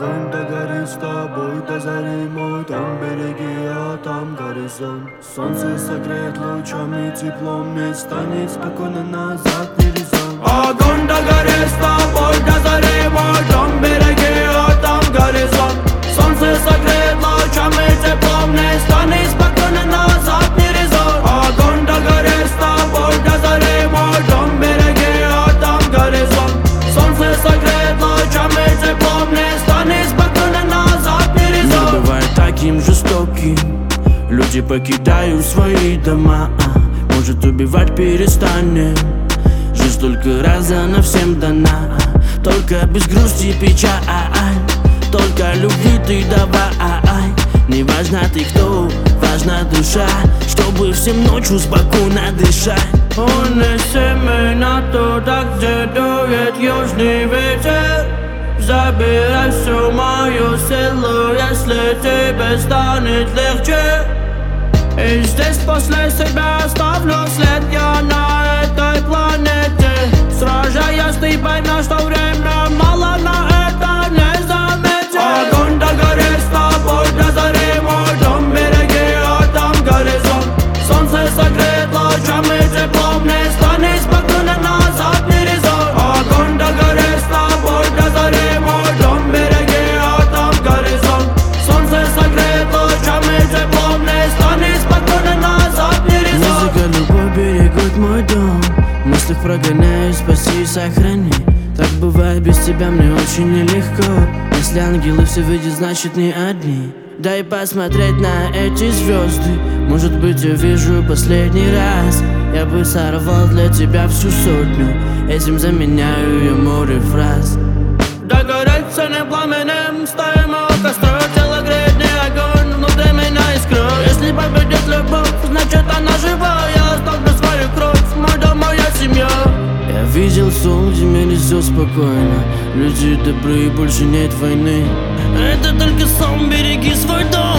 Огонь догорит с тобой до зари, мой дом береги, а там горизонт. Солнце согреет лучами теплом, не станет спокойно назад не резон. Огонь догорит с тобой до зари, мой дом береги, а там горизонт. Солнце согреет лучами теплом, не станет спокойно назад не резон. Огонь догорит с тобой до зари, мой дом береги, а там горизонт. Солнце согреет лучами теплом, не станет спокойно назад не резон. Мир бывает таким жестоким, люди покидают свои дома. Может, убивать перестанем, жизнь только раз она всем дана. Только без грусти и печаль, только любви ты давай. Не важно ты кто, важна душа, чтобы всем ночью спокойно дышать. Унеси меня туда, где дует южный ветер. Забирай всю мою силу, если тебе станет легче. И здесь после себя оставлю след я на этой планете. Сражаясь, ты поймешь, что время мало на это не заметит. Огонь догорит с тобой до зари, мой дом береги, а там горизонт. Солнце согреет лучами теплом, не станет спокойно назад не резон. Огонь догорит с тобой до зари, мой дом береги, а там горизонт. Солнце согреет лучами теплом, не станет спокойно назад не резон. Музыка, любовь берегут мой дом, мыслях прогоняю, спаси и сохрани. Так бывает, без тебя мне очень нелегко. Если ангелы все видят, значит не одни. Дай посмотреть на эти звезды, может быть я вижу последний раз. Я бы сорвал для тебя всю сотню, этим заменяю я море фраз. Догореть все не пламенем, стоим у костра, тело греет не огонь, внутри меня искра. Если победит любовь, значит она жива. Я оставлю свою кровь, мой дом, моя семья. Я видел сон, где мире все спокойно, люди добрые, больше нет войны. Это только сон, береги свой дом.